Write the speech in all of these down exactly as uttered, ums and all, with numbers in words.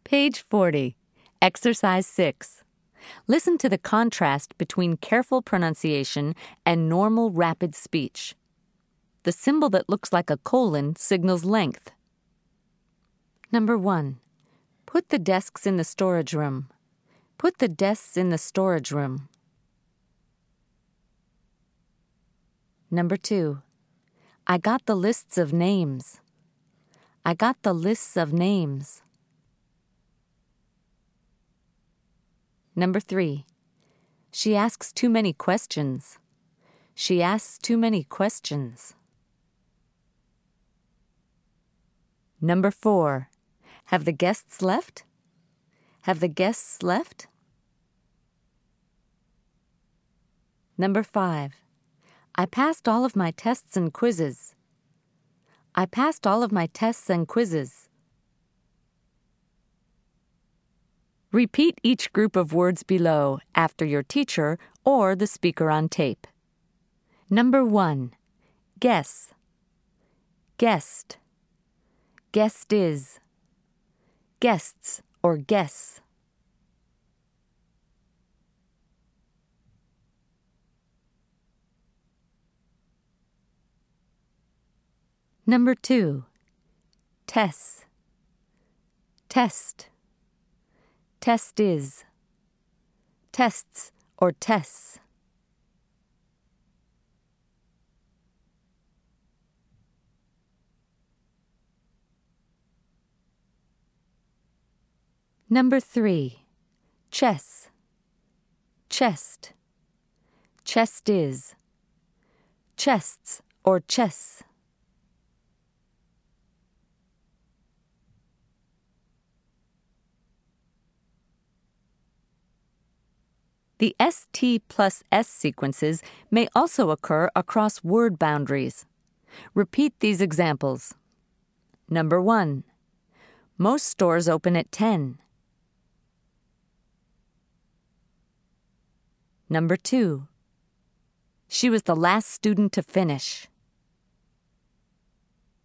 Page forty. Exercise six. Listen to the contrast between careful pronunciation and normal rapid speech. The symbol that looks like a colon signals length. Number one. Put the desks in the storage room. Put the desks in the storage room. Number two. I got the lists of names. I got the lists of names. Number three. She asks too many questions. She asks too many questions. Number four. Have the guests left? Have the guests left? Number five. I passed all of my tests and quizzes. I passed all of my tests and quizzes. Repeat each group of words below after your teacher or the speaker on tape. Number one. Guess. Guest. Guest is. Guests or guess. Number two. Tess. Test. Test is. Tests or tests. Number three. Chess. Chest. Chest is. Chests or chess. The S T plus S sequences may also occur across word boundaries. Repeat these examples. Number one. Most stores open at ten. Number two. She was the last student to finish.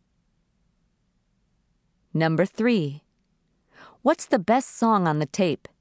Number three. What's the best song on the tape?